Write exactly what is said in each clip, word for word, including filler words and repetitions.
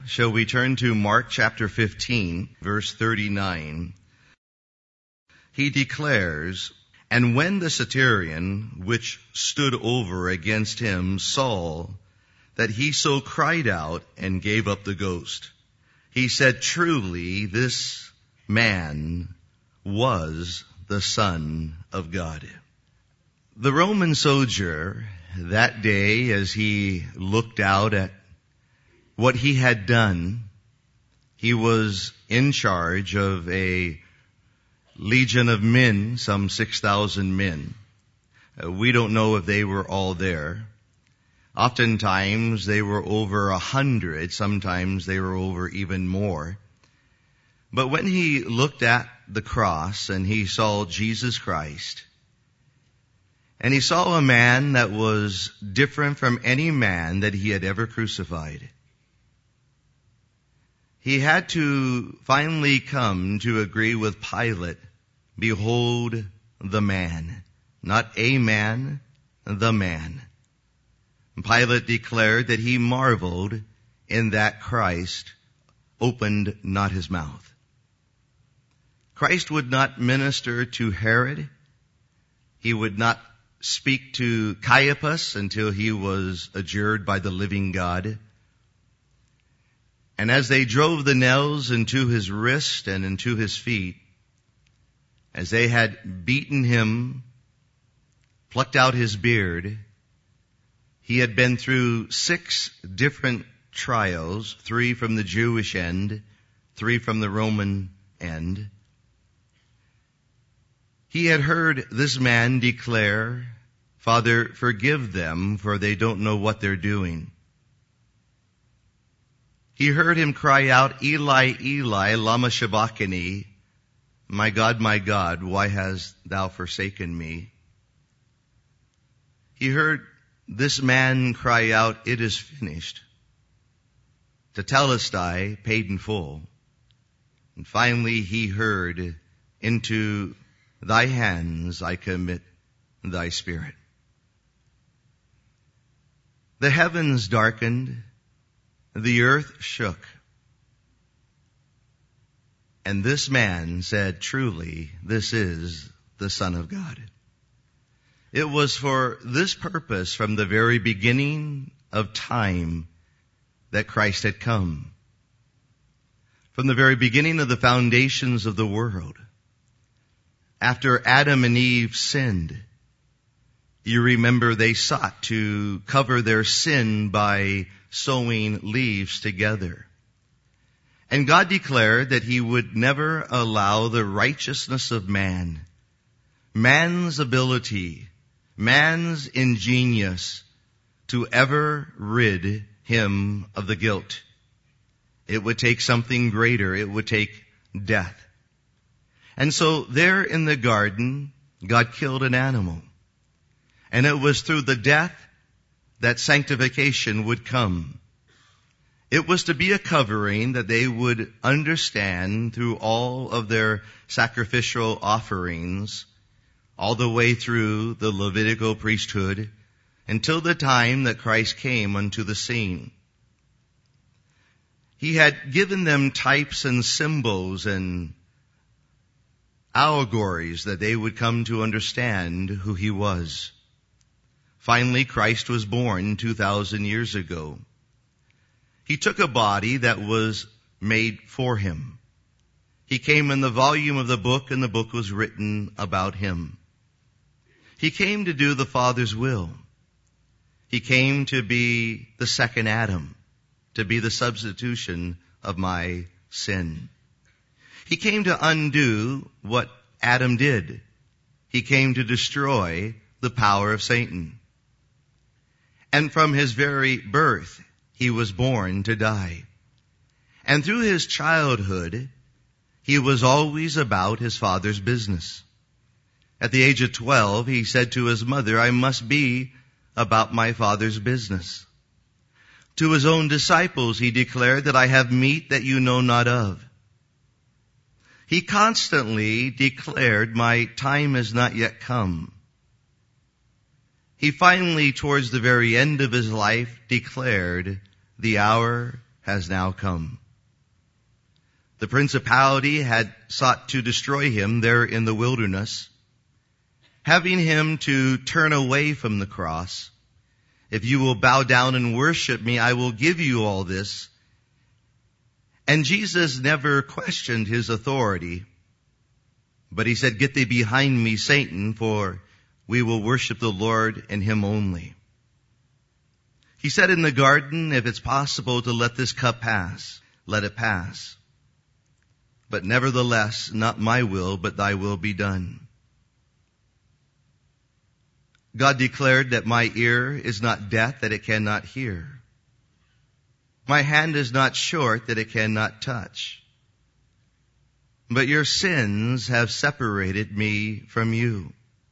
Shall we turn to Mark chapter fifteen, verse thirty-nine? He declares, "And when the centurion which stood over against him saw that he so cried out and gave up the ghost, he said, Truly this man was the Son of God." The Roman soldier that day, as he looked out at what he had done, he was in charge of a legion of men, some six thousand men. Uh, we don't know if they were all there. Oftentimes they were over a hundred, sometimes they were over even more. But when he looked at the cross and he saw Jesus Christ, and he saw a man that was different from any man that he had ever crucified, he had to finally come to agree with Pilate, "Behold the man." Not a man, the man. Pilate declared that he marveled in that Christ opened not his mouth. Christ would not minister to Herod. He would not speak to Caiaphas until he was adjured by the living God. And as they drove the nails into his wrist and into his feet, as they had beaten him, plucked out his beard, he had been through six different trials, three from the Jewish end, three from the Roman end. He had heard this man declare, "Father, forgive them, for they don't know what they're doing." He heard him cry out, "Eli, Eli, lama sabachthani," "My God, my God, why hast thou forsaken me?" He heard this man cry out, "It is finished." Tetelestai, paid in full. And finally he heard, "Into thy hands I commit thy spirit." The heavens darkened, the earth shook, and this man said, "Truly, this is the Son of God." It was for this purpose from the very beginning of time that Christ had come. From the very beginning of the foundations of the world. After Adam and Eve sinned, you remember they sought to cover their sin by sewing leaves together. And God declared that He would never allow the righteousness of man, man's ability, man's ingenious, to ever rid him of the guilt. It would take something greater. It would take death. And so there in the garden, God killed an animal. And it was through the death that sanctification would come. It was to be a covering that they would understand through all of their sacrificial offerings, all the way through the Levitical priesthood, until the time that Christ came unto the scene. He had given them types and symbols and allegories that they would come to understand who He was. Finally, Christ was born two thousand years ago. He took a body that was made for Him. He came in the volume of the book, and the book was written about Him. He came to do the Father's will. He came to be the second Adam, to be the substitution of my sin. He came to undo what Adam did. He came to destroy the power of Satan. And from His very birth, He was born to die. And through His childhood, He was always about His Father's business. At the age of twelve, He said to His mother, "I must be about my Father's business." To His own disciples, He declared that I have meat that you know not of. He constantly declared, my time has not yet come. He finally, towards the very end of His life, declared, the hour has now come. The principality had sought to destroy him there in the wilderness, having him to turn away from the cross. If you will bow down and worship me, I will give you all this. And Jesus never questioned his authority, but he said, "Get thee behind me, Satan, for we will worship the Lord and him only." He said in the garden, if it's possible to let this cup pass, let it pass. But nevertheless, not my will, but thy will be done. God declared that my ear is not deaf, that it cannot hear. My hand is not short, that it cannot touch. But your sins have separated me from you.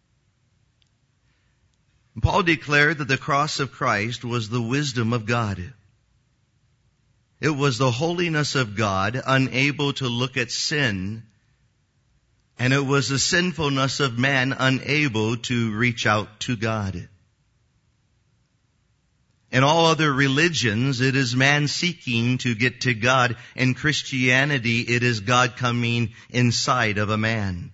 Paul declared that the cross of Christ was the wisdom of God. It was the holiness of God, unable to look at sin, and it was the sinfulness of man, unable to reach out to God. In all other religions, it is man seeking to get to God. In Christianity, it is God coming inside of a man.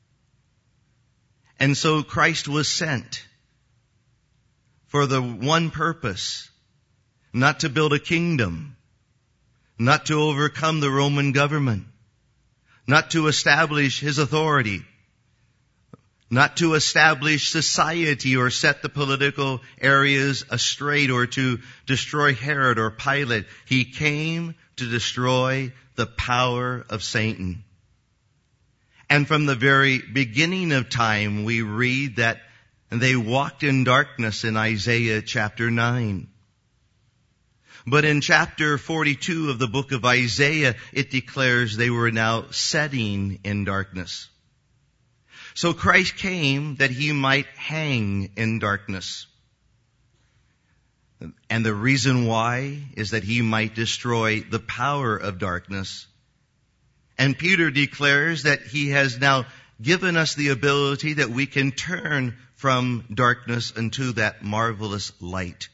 And so Christ was sent for the one purpose, not to build a kingdom, not to overcome the Roman government, not to establish his authority, not to establish society or set the political areas straight or to destroy Herod or Pilate. He came to destroy the power of Satan. And from the very beginning of time, we read that they walked in darkness in Isaiah chapter nine. But in chapter forty-two of the book of Isaiah, it declares they were now setting in darkness. So Christ came that he might hang in darkness. And the reason why is that he might destroy the power of darkness. And Peter declares that he has now given us the ability that we can turn from darkness into that marvelous light.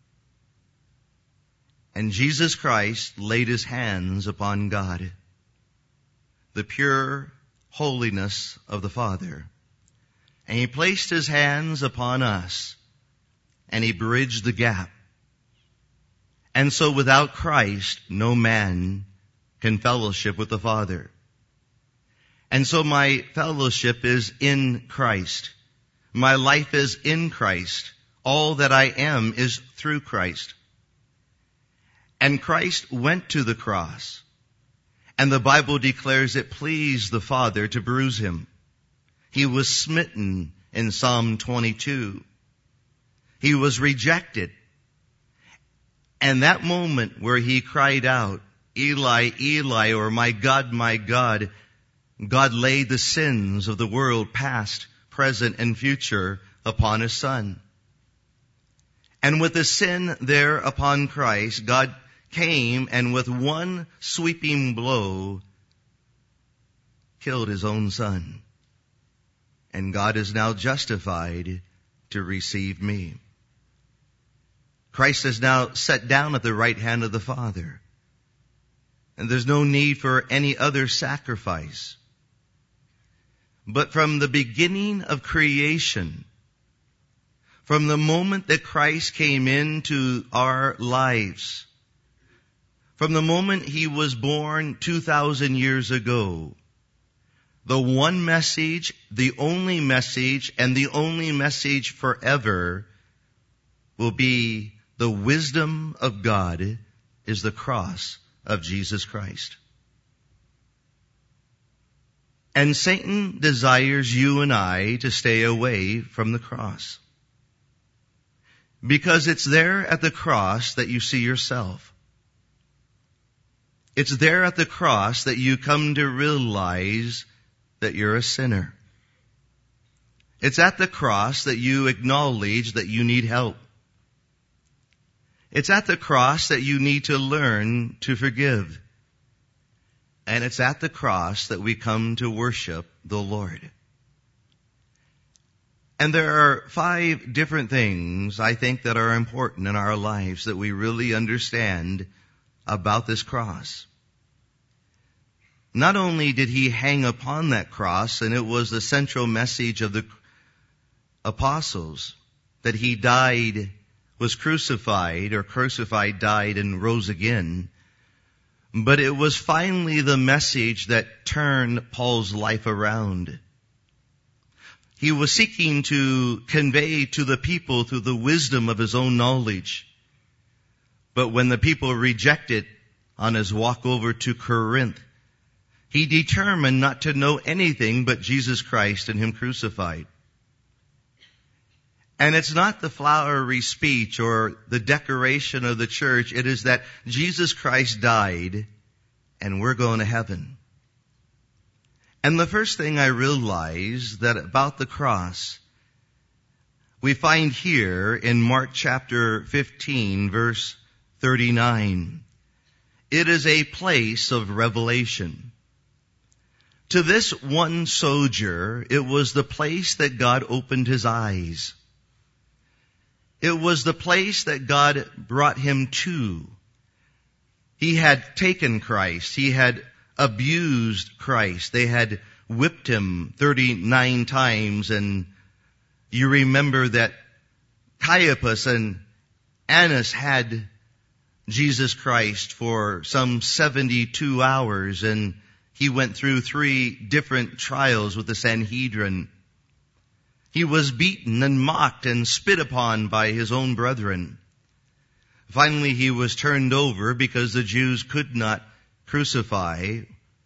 And Jesus Christ laid his hands upon God, the pure holiness of the Father. And he placed his hands upon us, and he bridged the gap. And so without Christ, no man can fellowship with the Father. And so my fellowship is in Christ. My life is in Christ. All that I am is through Christ. And Christ went to the cross. And the Bible declares it pleased the Father to bruise him. He was smitten in Psalm twenty-two. He was rejected. And that moment where he cried out, "Eli, Eli," or "My God, my God," God laid the sins of the world, past, present, and future, upon his Son. And with the sin there upon Christ, God came and with one sweeping blow killed his own Son. And God is now justified to receive me. Christ is now set down at the right hand of the Father. And there's no need for any other sacrifice. But from the beginning of creation, from the moment that Christ came into our lives, from the moment he was born two thousand years ago, the one message, the only message, and the only message forever will be the wisdom of God is the cross of Jesus Christ. And Satan desires you and I to stay away from the cross. Because it's there at the cross that you see yourself. It's there at the cross that you come to realize that you're a sinner. It's at the cross that you acknowledge that you need help. It's at the cross that you need to learn to forgive. And it's at the cross that we come to worship the Lord. And there are five different things I think that are important in our lives that we really understand about this cross. Not only did he hang upon that cross, and it was the central message of the apostles, that he died, was crucified, or crucified, died, and rose again, but it was finally the message that turned Paul's life around. He was seeking to convey to the people through the wisdom of his own knowledge. But when the people rejected on his walk over to Corinth, he determined not to know anything but Jesus Christ and him crucified. And it's not the flowery speech or the decoration of the church. It is that Jesus Christ died and we're going to heaven. And the first thing I realized that about the cross, we find here in Mark chapter fifteen, verse thirty-nine. It is a place of revelation. To this one soldier, it was the place that God opened his eyes. It was the place that God brought him to. He had taken Christ. He had abused Christ. They had whipped him thirty-nine times. And you remember that Caiaphas and Annas had Jesus Christ for some seventy-two hours. And he went through three different trials with the Sanhedrin. He was beaten and mocked and spit upon by his own brethren. Finally, he was turned over because the Jews could not crucify,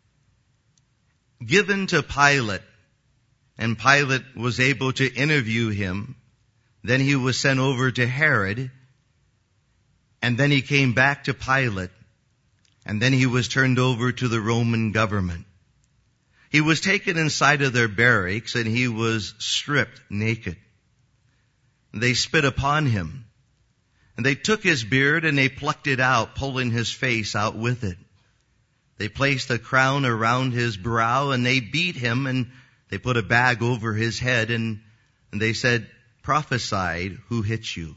given to Pilate, and Pilate was able to interview him. Then he was sent over to Herod, and then he came back to Pilate, and then he was turned over to the Roman government. He was taken inside of their barracks, and he was stripped naked. They spit upon him, and they took his beard and they plucked it out, pulling his face out with it. They placed a crown around his brow, and they beat him, and they put a bag over his head, and, and they said, "Prophesy, who hit you?"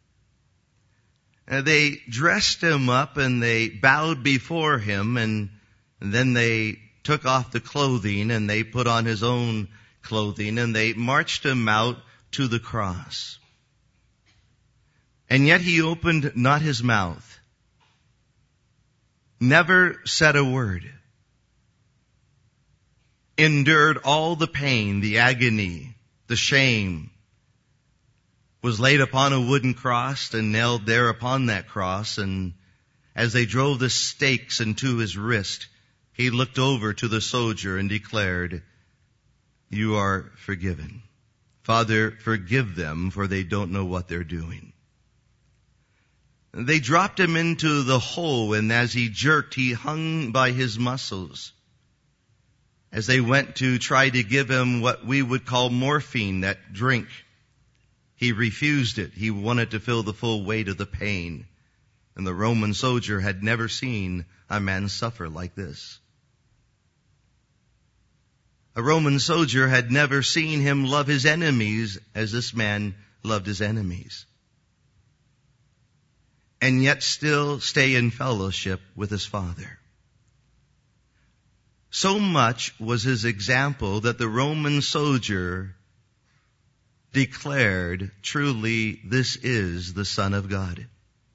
And they dressed him up, and they bowed before him, and, and then they took off the clothing, and they put on his own clothing, and they marched him out to the cross. And yet he opened not his mouth, never said a word, endured all the pain, the agony, the shame, was laid upon a wooden cross and nailed there upon that cross. And as they drove the stakes into his wrist, he looked over to the soldier and declared, "You are forgiven. Father, forgive them, for they don't know what they're doing." They dropped him into the hole, and as he jerked, he hung by his muscles. As they went to try to give him what we would call morphine, that drink, he refused it. He wanted to feel the full weight of the pain. And the Roman soldier had never seen a man suffer like this. A Roman soldier had never seen him love his enemies as this man loved his enemies, and yet still stay in fellowship with his Father. So much was his example that the Roman soldier declared, "Truly, this is the Son of God."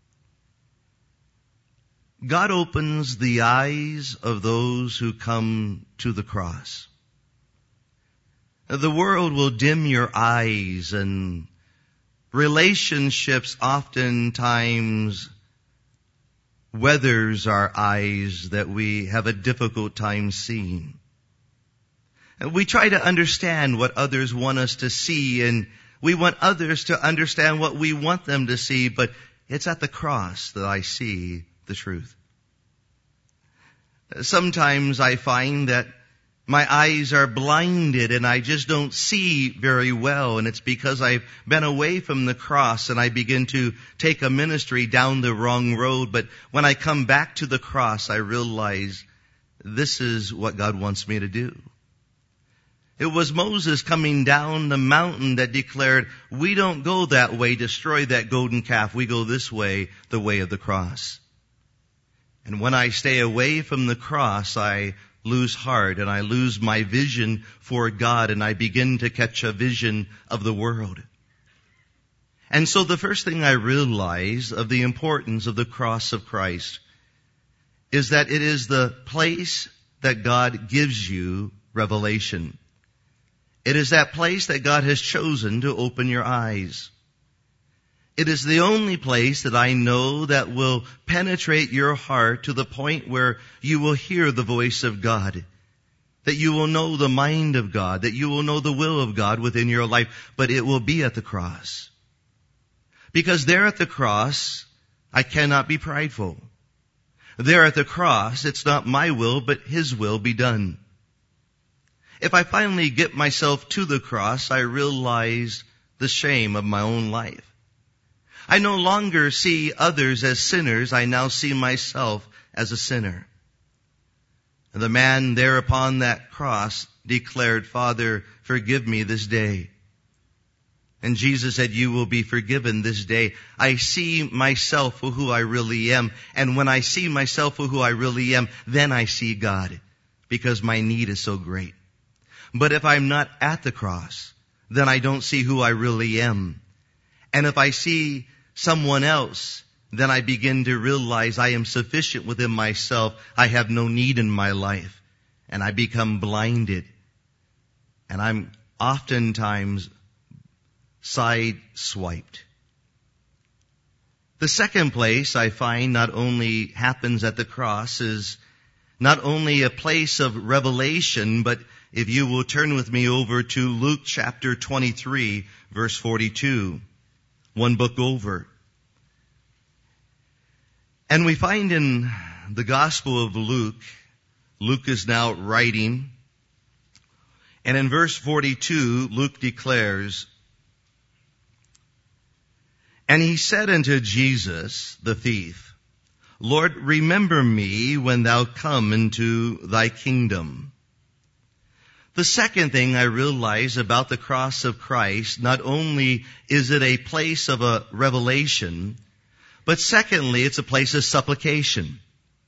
God opens the eyes of those who come to the cross. The world will dim your eyes, and relationships oftentimes weathers our eyes that we have a difficult time seeing. We try to understand what others want us to see, and we want others to understand what we want them to see, but it's at the cross that I see the truth. Sometimes I find that my eyes are blinded and I just don't see very well, and it's because I've been away from the cross and I begin to take a ministry down the wrong road. But when I come back to the cross, I realize this is what God wants me to do. It was Moses coming down the mountain that declared, "We don't go that way, destroy that golden calf. We go this way, the way of the cross." And when I stay away from the cross, I lose heart and I lose my vision for God, and I begin to catch a vision of the world. And so the first thing I realize of the importance of the cross of Christ is that it is the place that God gives you revelation. It is that place that God has chosen to open your eyes. It is the only place that I know that will penetrate your heart to the point where you will hear the voice of God, that you will know the mind of God, that you will know the will of God within your life, but it will be at the cross. Because there at the cross, I cannot be prideful. There at the cross, it's not my will, but His will be done. If I finally get myself to the cross, I realize the shame of my own life. I no longer see others as sinners. I now see myself as a sinner. And the man there upon that cross declared, "Father, forgive me this day." And Jesus said, "You will be forgiven this day." I see myself for who I really am. And when I see myself for who I really am, then I see God, because my need is so great. But if I'm not at the cross, then I don't see who I really am. And if I see someone else, then I begin to realize I am sufficient within myself. I have no need in my life. And I become blinded. And I'm oftentimes side-swiped. The second place I find not only happens at the cross is not only a place of revelation, but if you will turn with me over to Luke chapter twenty-three, verse forty-two, one book over. And we find in the Gospel of Luke, Luke is now writing, and in verse forty-two, Luke declares, "And he said unto Jesus, the thief, Lord, remember me when thou come into thy kingdom." The second thing I realize about the cross of Christ, not only is it a place of a revelation, but secondly, it's a place of supplication.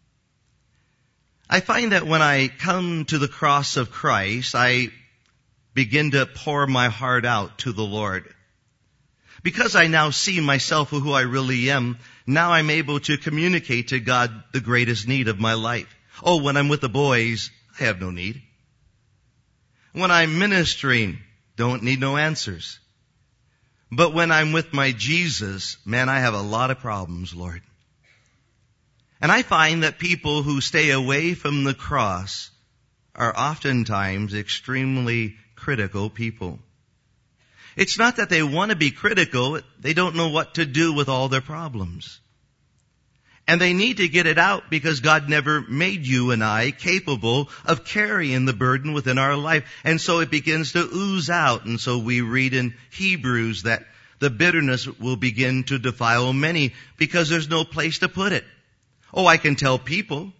I find that when I come to the cross of Christ, I begin to pour my heart out to the Lord. Because I now see myself for who I really am, now I'm able to communicate to God the greatest need of my life. Oh, when I'm with the boys, I have no need. When I'm ministering, don't need no answers. But when I'm with my Jesus, man, I have a lot of problems, Lord. And I find that people who stay away from the cross are oftentimes extremely critical people. It's not that they want to be critical, they don't know what to do with all their problems. And they need to get it out because God never made you and I capable of carrying the burden within our life. And so it begins to ooze out. And so we read in Hebrews that the bitterness will begin to defile many because there's no place to put it. Oh, I can tell people,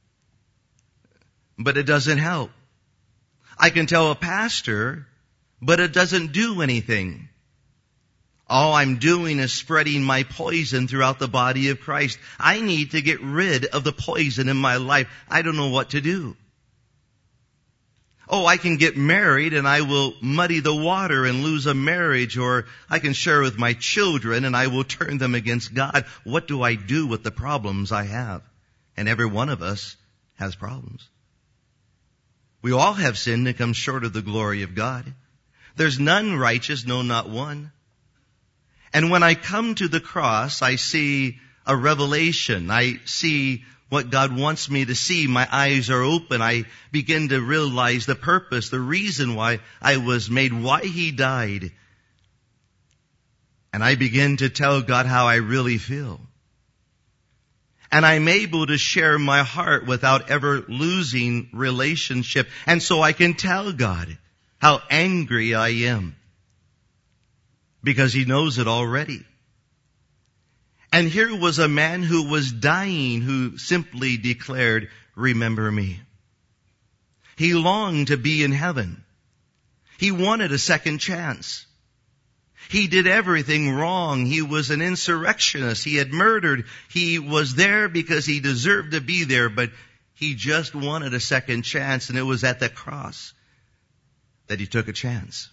but it doesn't help. I can tell a pastor, but it doesn't do anything. All I'm doing is spreading my poison throughout the body of Christ. I need to get rid of the poison in my life. I don't know what to do. Oh, I can get married and I will muddy the water and lose a marriage, or I can share with my children and I will turn them against God. What do I do with the problems I have? And every one of us has problems. We all have sinned and come short of the glory of God. There's none righteous, no, not one. And when I come to the cross, I see a revelation. I see what God wants me to see. My eyes are open. I begin to realize the purpose, the reason why I was made, why He died. And I begin to tell God how I really feel. And I'm able to share my heart without ever losing relationship. And so I can tell God how angry I am, because He knows it already. And here was a man who was dying, who simply declared, "Remember me." He longed to be in heaven. He wanted a second chance. He did everything wrong. He was an insurrectionist. He had murdered. He was there because he deserved to be there, but he just wanted a second chance, and it was at the cross that he took a chance.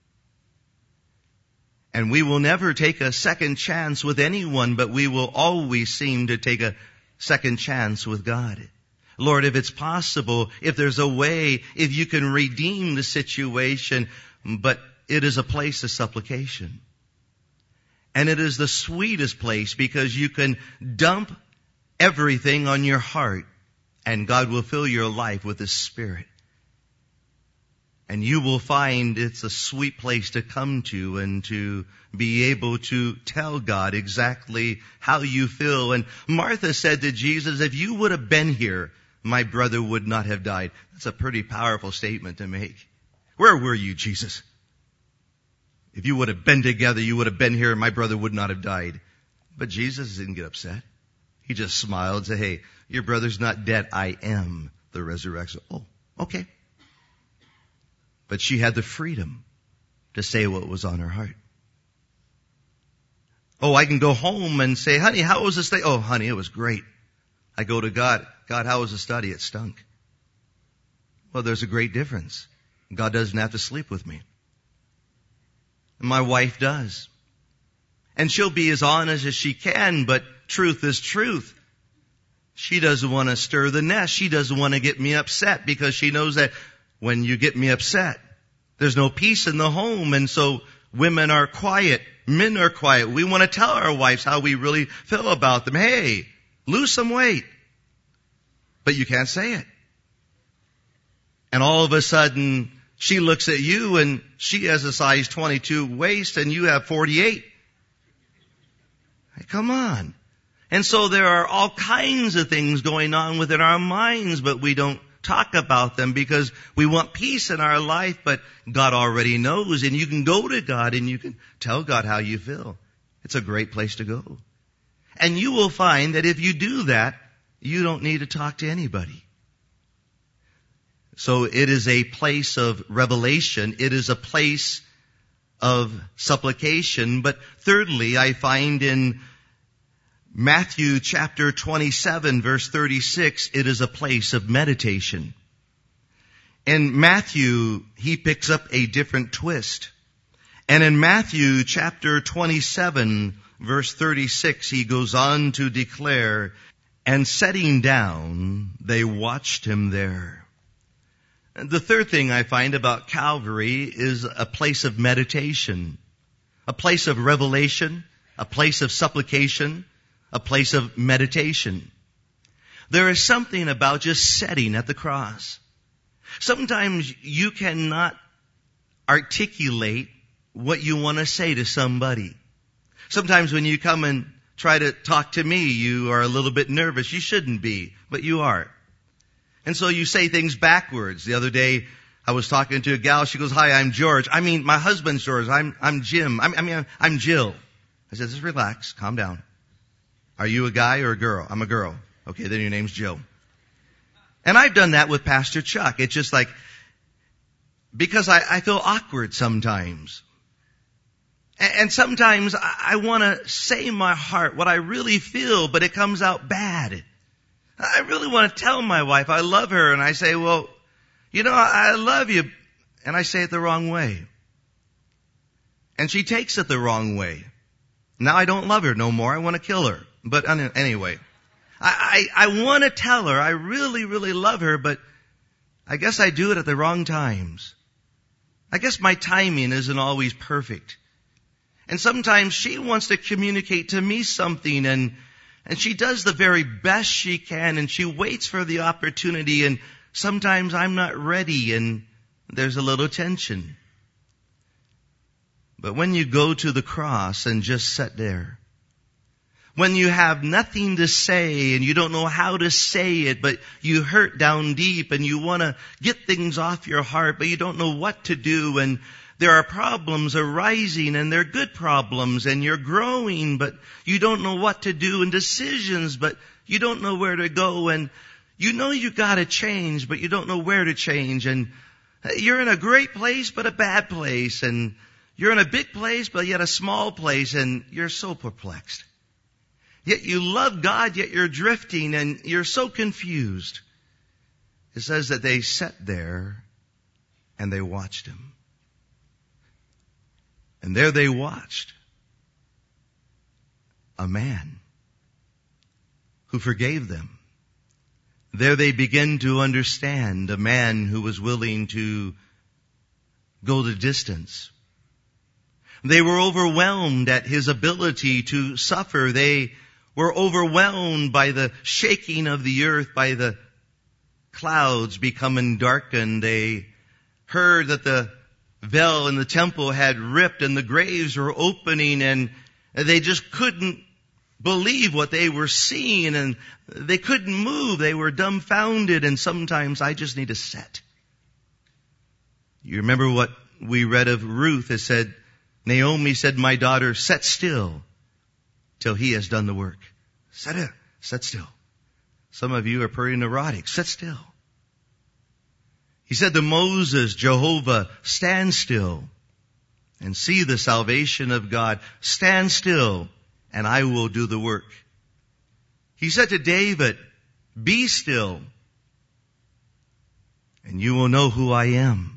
And we will never take a second chance with anyone, but we will always seem to take a second chance with God. Lord, if it's possible, if there's a way, if you can redeem the situation, but it is a place of supplication. And it is the sweetest place because you can dump everything on your heart and God will fill your life with His Spirit. And you will find it's a sweet place to come to and to be able to tell God exactly how you feel. And Martha said to Jesus, if you would have been here, my brother would not have died. That's a pretty powerful statement to make. Where were you, Jesus? If you would have been together, you would have been here and my brother would not have died. But Jesus didn't get upset. He just smiled and said, hey, your brother's not dead. I am the resurrection. Oh, okay. But she had the freedom to say what was on her heart. Oh, I can go home and say, honey, how was the study? Oh, honey, it was great. I go to God. God, how was the study? It stunk. Well, there's a great difference. God doesn't have to sleep with me. And my wife does. And she'll be as honest as she can, but truth is truth. She doesn't want to stir the nest. She doesn't want to get me upset because she knows that when you get me upset, there's no peace in the home. And so women are quiet. Men are quiet. We want to tell our wives how we really feel about them. Hey, lose some weight. But you can't say it. And all of a sudden, she looks at you and she has a size twenty-two waist and you have forty-eight. Hey, come on. And so there are all kinds of things going on within our minds, but we don't talk about them because we want peace in our life, but God already knows. And you can go to God and you can tell God how you feel. It's a great place to go. And you will find that if you do that, you don't need to talk to anybody. So it is a place of revelation. It is a place of supplication. But thirdly, I find in Matthew chapter twenty-seven, verse thirty-six, it is a place of meditation. In Matthew, he picks up a different twist. And in Matthew chapter twenty-seven, verse thirty-six, he goes on to declare, and sitting down, they watched him there. And the third thing I find about Calvary is a place of meditation, a place of revelation, a place of supplication, a place of meditation. There is something about just sitting at the cross. Sometimes you cannot articulate what you want to say to somebody. Sometimes when you come and try to talk to me, you are a little bit nervous. You shouldn't be, but you are. And so you say things backwards. The other day, I was talking to a gal. She goes, hi, I'm George. I mean, my husband's George. I'm, I'm Jim. I'm, I mean, I'm Jill. I said, just relax. Calm down. Are you a guy or a girl? I'm a girl. Okay, then your name's Jill. And I've done that with Pastor Chuck. It's just like, because I, I feel awkward sometimes. And, and sometimes I, I want to say my heart, what I really feel, but it comes out bad. I really want to tell my wife I love her, and I say, well, you know, I, I love you, and I say it the wrong way. And she takes it the wrong way. Now I don't love her no more. I want to kill her. But anyway, I, I, I want to tell her I really, really love her, but I guess I do it at the wrong times. I guess my timing isn't always perfect. And sometimes she wants to communicate to me something, and and she does the very best she can, and she waits for the opportunity, and sometimes I'm not ready, and there's a little tension. But when you go to the cross and just sit there, when you have nothing to say and you don't know how to say it, but you hurt down deep and you want to get things off your heart, but you don't know what to do, and there are problems arising, and they're good problems, and you're growing, but you don't know what to do, and decisions, but you don't know where to go, and you know you got to change, but you don't know where to change, and you're in a great place, but a bad place, and You're in a big place, but yet a small place, and you're so perplexed. Yet you love God, yet you're drifting, and you're so confused. It says that they sat there, and they watched him. And there they watched a man who forgave them. There they begin to understand a man who was willing to go the distance. They were overwhelmed at his ability to suffer. They were overwhelmed by the shaking of the earth, by the clouds becoming darkened. They heard that the veil in the temple had ripped and the graves were opening, and they just couldn't believe what they were seeing, and they couldn't move. They were dumbfounded, and sometimes I just need to sit. You remember what we read of Ruth? It said, Naomi said, my daughter, sit still till he has done the work. Sit it, sit still. Some of you are pretty neurotic. Sit still. He said to Moses, Jehovah, stand still and see the salvation of God. Stand still and I will do the work. He said to David, be still and you will know who I am.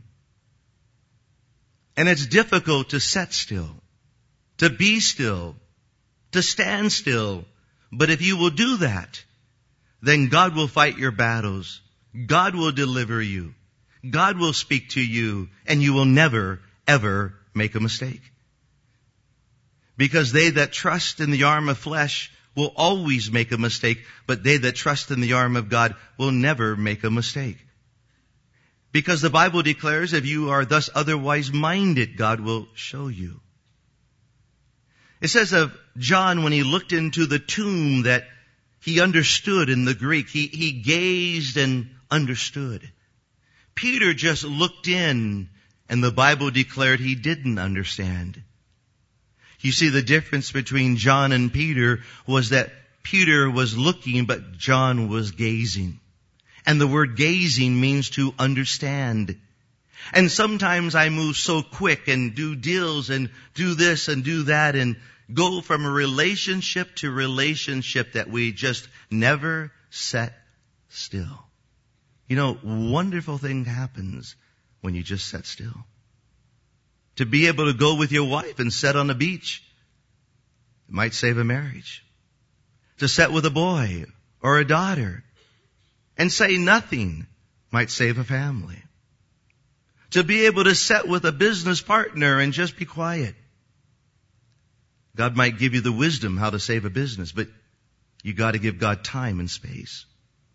And it's difficult to sit still, to be still, to stand still. But if you will do that, then God will fight your battles. God will deliver you. God will speak to you, and you will never, ever make a mistake. Because they that trust in the arm of flesh will always make a mistake, but they that trust in the arm of God will never make a mistake. Because the Bible declares if you are thus otherwise minded, God will show you. It says of John when he looked into the tomb that he understood in the Greek. He, he gazed and understood. Peter just looked in, and the Bible declared he didn't understand. You see, the difference between John and Peter was that Peter was looking, but John was gazing. And the word gazing means to understand. And sometimes I move so quick and do deals and do this and do that and go from a relationship to relationship that we just never set still. You know, wonderful thing happens when you just sit still. To be able to go with your wife and sit on the beach, it might save a marriage. To sit with a boy or a daughter and say nothing might save a family. To be able to sit with a business partner and just be quiet. God might give you the wisdom how to save a business, but you got to give God time and space.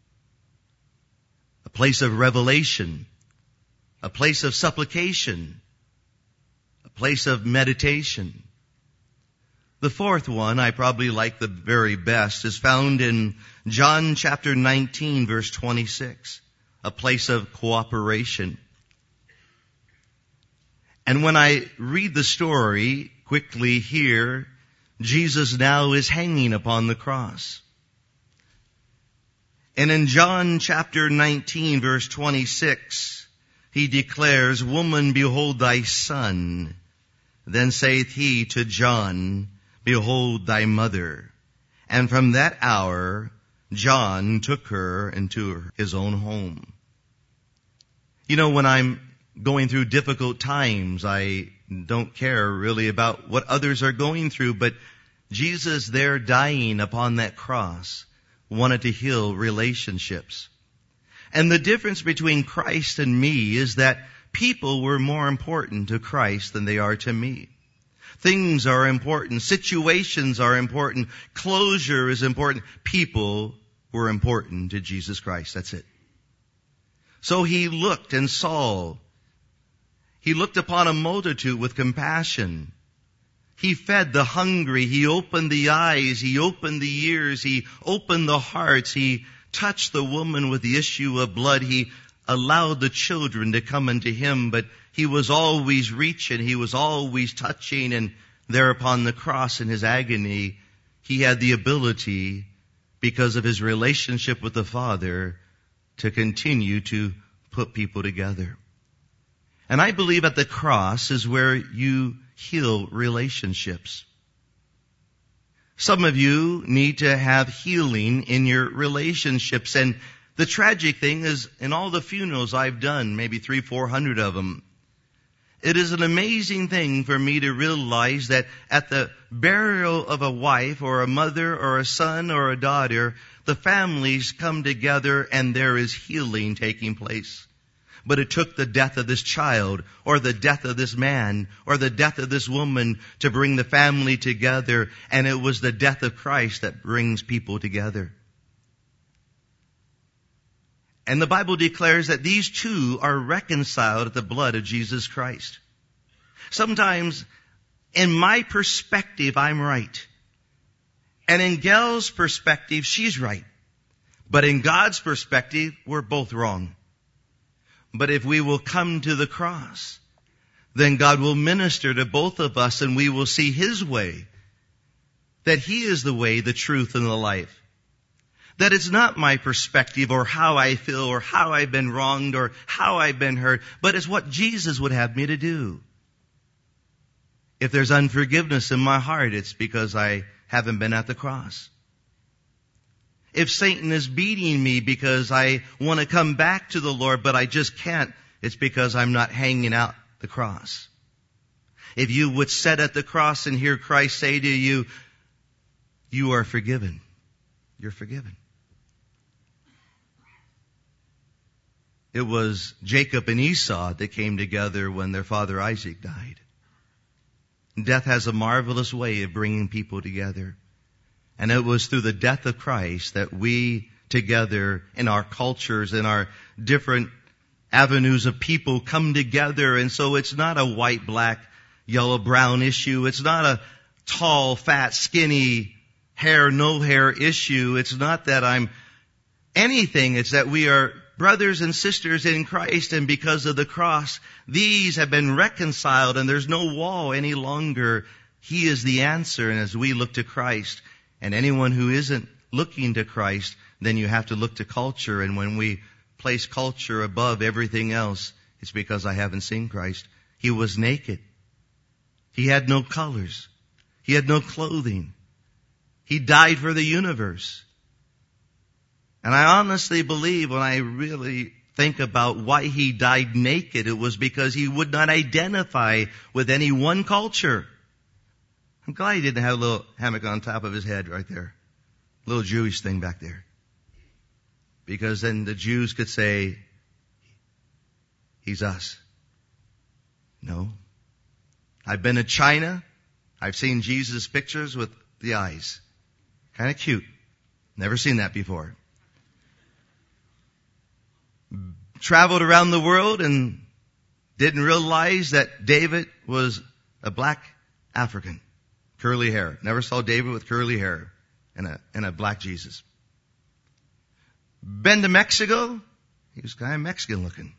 A place of revelation, a place of supplication, a place of meditation. The fourth one I probably like the very best is found in John chapter nineteen verse twenty-six, a place of cooperation. And when I read the story quickly here, Jesus now is hanging upon the cross. And in John chapter nineteen verse twenty-six, he declares, Woman, behold thy son. Then saith he to John, Behold thy mother. And from that hour, John took her into his own home. You know, when I'm going through difficult times, I don't care really about what others are going through, but Jesus there dying upon that cross wanted to heal relationships. And the difference between Christ and me is that people were more important to Christ than they are to me. Things are important. Situations are important. Closure is important. People were important to Jesus Christ. That's it. So he looked and saw. He looked upon a multitude with compassion. He fed the hungry. He opened the eyes. He opened the ears. He opened the hearts. He touched the woman with the issue of blood. He allowed the children to come unto him, but he was always reaching. He was always touching. And there upon the cross in his agony, he had the ability, because of his relationship with the Father, to continue to put people together. And I believe at the cross is where you heal relationships. Some of you need to have healing in your relationships. And the tragic thing is, in all the funerals I've done, maybe three, four hundred of them, it is an amazing thing for me to realize that at the burial of a wife or a mother or a son or a daughter, the families come together and there is healing taking place. But it took the death of this child or the death of this man or the death of this woman to bring the family together. And it was the death of Christ that brings people together. And the Bible declares that these two are reconciled at the blood of Jesus Christ. Sometimes, in my perspective, I'm right. And in Gail's perspective, she's right. But in God's perspective, we're both wrong. But if we will come to the cross, then God will minister to both of us and we will see His way. That He is the way, the truth, and the life. That it's not my perspective or how I feel or how I've been wronged or how I've been hurt, but it's what Jesus would have me to do. If there's unforgiveness in my heart, it's because I haven't been at the cross. If Satan is beating me because I want to come back to the Lord, but I just can't, it's because I'm not hanging out the cross. If you would sit at the cross and hear Christ say to you, you are forgiven. You're forgiven. It was Jacob and Esau that came together when their father Isaac died. Death has a marvelous way of bringing people together. And it was through the death of Christ that we together in our cultures, in our different avenues of people come together. And so it's not a white, black, yellow, brown issue. It's not a tall, fat, skinny, hair, no hair issue. It's not that I'm anything. It's that we are brothers and sisters in Christ, and because of the cross, these have been reconciled and there's no wall any longer. He is the answer. And as we look to Christ, and anyone who isn't looking to Christ, then you have to look to culture. And when we place culture above everything else, it's because I haven't seen Christ. He was naked. He had no colors. He had no clothing. He died for the universe. And I honestly believe, when I really think about why He died naked, it was because He would not identify with any one culture. I'm glad He didn't have a little hammock on top of His head right there. A little Jewish thing back there. Because then the Jews could say, He's us. No. I've been to China. I've seen Jesus' pictures with the eyes. Kind of cute. Never seen that before. Traveled around the world and didn't realize that David was a black African. Curly hair. Never saw David with curly hair and a, and a black Jesus. Been to Mexico. He was kind of Mexican looking.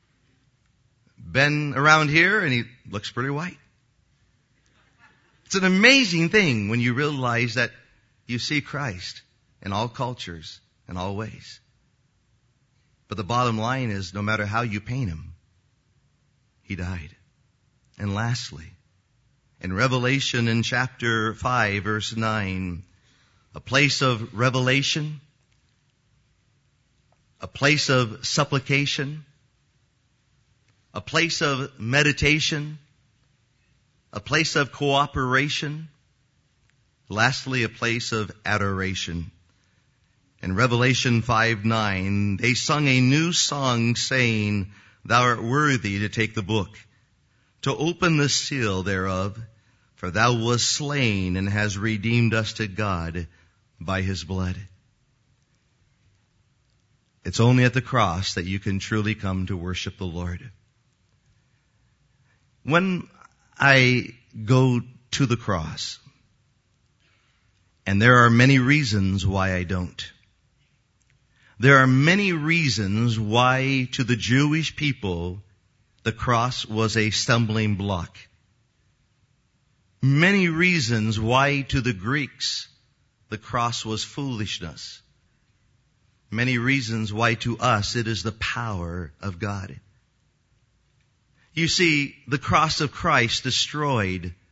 Been around here and he looks pretty white. It's an amazing thing when you realize that you see Christ in all cultures and all ways. But the bottom line is, no matter how you paint Him, He died. And lastly, in Revelation in chapter five, verse nine, a place of revelation, a place of supplication, a place of meditation, a place of cooperation, lastly, a place of adoration. In Revelation five nine, they sung a new song saying, Thou art worthy to take the book, to open the seal thereof, for Thou wast slain and hast redeemed us to God by His blood. It's only at the cross that you can truly come to worship the Lord. When I go to the cross, and there are many reasons why I don't. There are many reasons why to the Jewish people the cross was a stumbling block. Many reasons why to the Greeks the cross was foolishness. Many reasons why to us it is the power of God. You see, the cross of Christ destroyed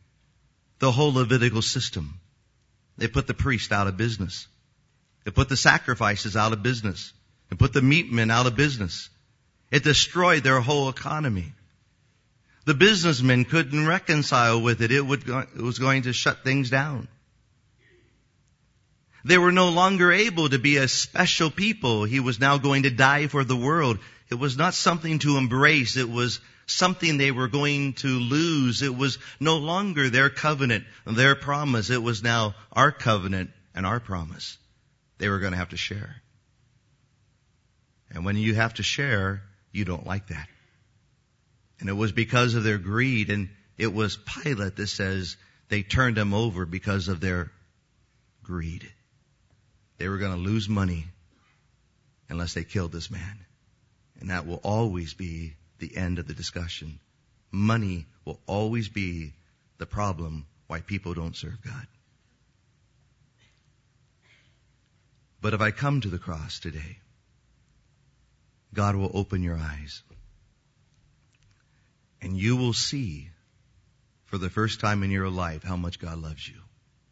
the whole Levitical system. They put the priest out of business. They put the sacrifices out of business. They put the meat men out of business. It destroyed their whole economy. The businessmen couldn't reconcile with it. It, would, it was going to shut things down. They were no longer able to be a special people. He was now going to die for the world. It was not something to embrace. It was something they were going to lose. It was no longer their covenant, their promise. It was now our covenant and our promise. They were going to have to share. And when you have to share, you don't like that. And it was because of their greed, and it was Pilate that says they turned him over because of their greed. They were going to lose money unless they killed this man. And that will always be the end of the discussion. Money will always be the problem why people don't serve God. But if I come to the cross today, God will open your eyes. And you will see for the first time in your life how much God loves you.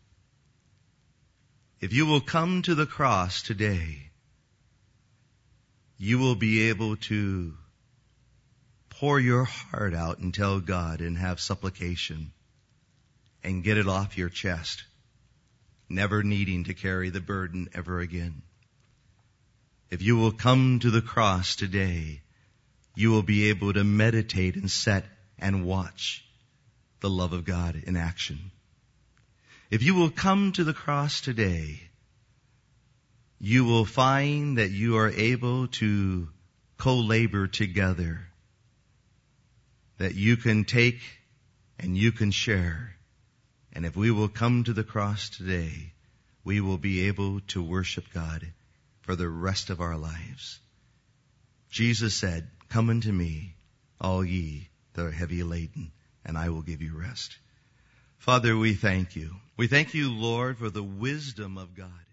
If you will come to the cross today, you will be able to pour your heart out and tell God and have supplication and get it off your chest, never needing to carry the burden ever again. If you will come to the cross today, you will be able to meditate and set and watch the love of God in action. If you will come to the cross today, you will find that you are able to co-labor together, that you can take and you can share. And if we will come to the cross today, we will be able to worship God for the rest of our lives. Jesus said, "Come unto me, all ye that are heavy laden, and I will give you rest." Father, we thank you. We thank you, Lord, for the wisdom of God.